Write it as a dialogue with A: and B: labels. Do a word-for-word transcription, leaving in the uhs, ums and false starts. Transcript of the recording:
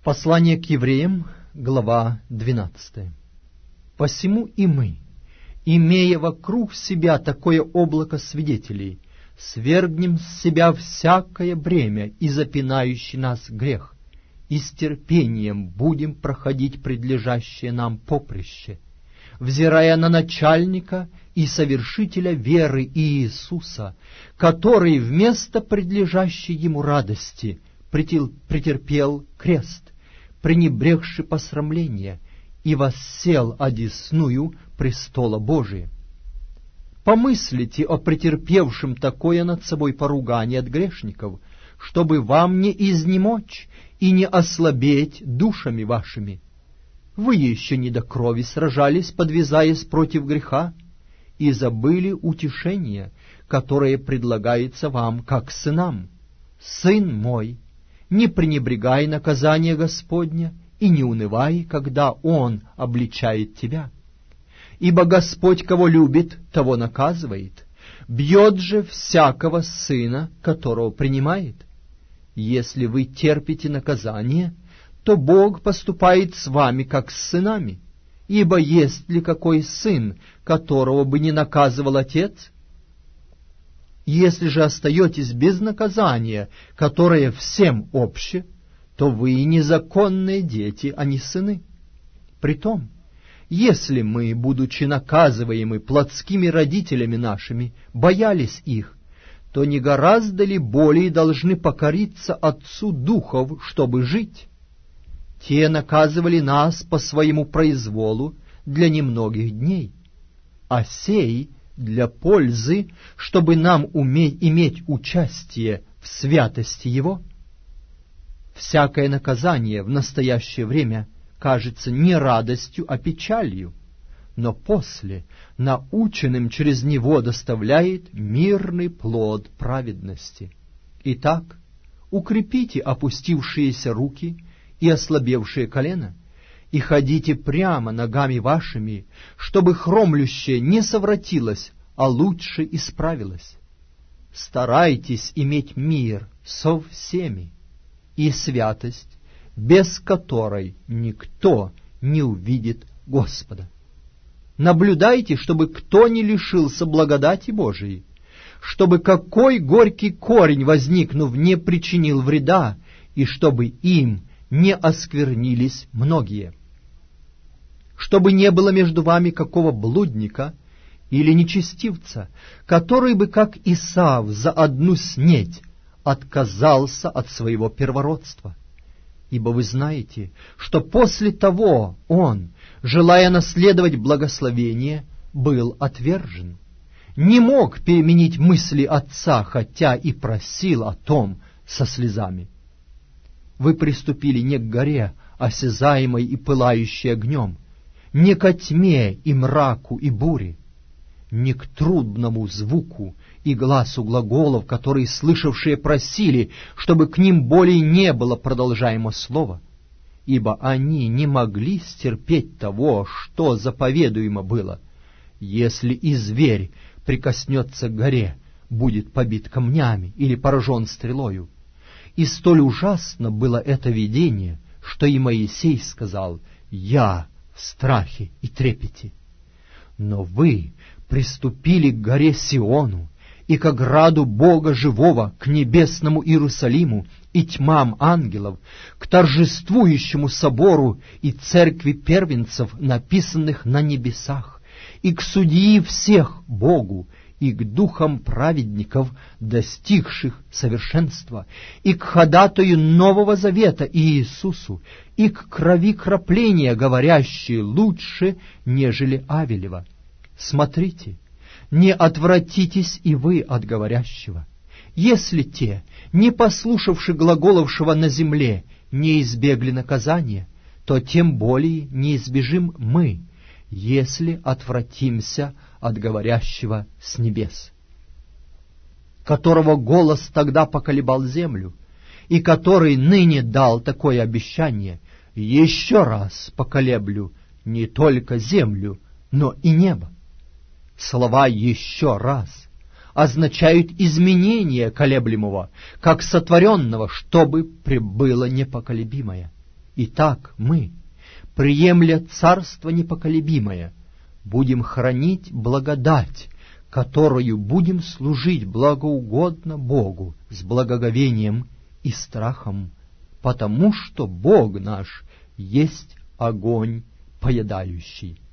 A: Послание к евреям, глава двенадцатая. «Посему и мы, имея вокруг себя такое облако свидетелей, свергнем с себя всякое бремя и запинающий нас грех, и с терпением будем проходить предлежащее нам поприще, взирая на начальника и совершителя веры Иисуса, который вместо предлежащей ему радости претерпел крест, пренебрегши посрамление, и воссел одесную престола Божия. Помыслите о претерпевшем такое над собой поругание от грешников, чтобы вам не изнемочь и не ослабеть душами вашими. Вы еще не до крови сражались, подвязаясь против греха, и забыли утешение, которое предлагается вам как сынам. Сын мой, не пренебрегай наказание Господня, и не унывай, когда Он обличает тебя. Ибо Господь, кого любит, того наказывает, бьет же всякого сына, которого принимает. Если вы терпите наказание, то Бог поступает с вами, как с сынами. Ибо есть ли какой сын, которого бы не наказывал отец? Если же остаетесь без наказания, которое всем обще, то вы незаконные дети, а не сыны. Притом, если мы, будучи наказываемы плотскими родителями нашими, боялись их, то не гораздо ли более должны покориться Отцу Духов, чтобы жить? Те наказывали нас по своему произволу для немногих дней, а сей — для пользы, чтобы нам уметь иметь участие в святости Его. Всякое наказание в настоящее время кажется не радостью, а печалью, но после наученным через него доставляет мирный плод праведности. Итак, укрепите опустившиеся руки и ослабевшие колена, и ходите прямо ногами вашими, чтобы хромлющее не совратилось, а лучше исправилось. Старайтесь иметь мир со всеми и святость, без которой никто не увидит Господа. Наблюдайте, чтобы кто не лишился благодати Божией, чтобы какой горький корень, возникнув, не причинил вреда, и чтобы им не осквернились многие. Чтобы не было между вами какого блудника или нечестивца, который бы, как Исав, за одну снеть отказался от своего первородства. Ибо вы знаете, что после того он, желая наследовать благословение, был отвержен, не мог переменить мысли отца, хотя и просил о том со слезами. Вы приступили не к горе, осязаемой и пылающей огнем, не ко тьме и мраку и буре, не к трудному звуку и гласу глаголов, которые слышавшие просили, чтобы к ним более не было продолжаемо слова, ибо они не могли стерпеть того, что заповедуемо было. Если и зверь прикоснется к горе, будет побит камнями или поражен стрелою. И столь ужасно было это видение, что и Моисей сказал: «Я в страхе и трепете». Но вы приступили к горе Сиону и к ограду Бога живого, к небесному Иерусалиму и тьмам ангелов, к торжествующему собору и церкви первенцев, написанных на небесах, и к судьи всех Богу, и к духам праведников, достигших совершенства, и к ходатаю Нового Завета Иисусу, и к крови кропления, говорящей лучше, нежели Авелева. Смотрите, не отвратитесь и вы от говорящего. Если те, не послушавши глаголовшего на земле, не избегли наказания, то тем более не избежим мы, если отвратимся от говорящего с небес, которого голос тогда поколебал землю, и который ныне дал такое обещание: еще раз поколеблю не только землю, но и небо. Слова «еще раз» означают изменение колеблемого, как сотворенного, чтобы пребыло непоколебимое. Итак, мы, приемля царство непоколебимое, будем хранить благодать, которую будем служить благоугодно Богу с благоговением и страхом, потому что Бог наш есть огонь поедающий.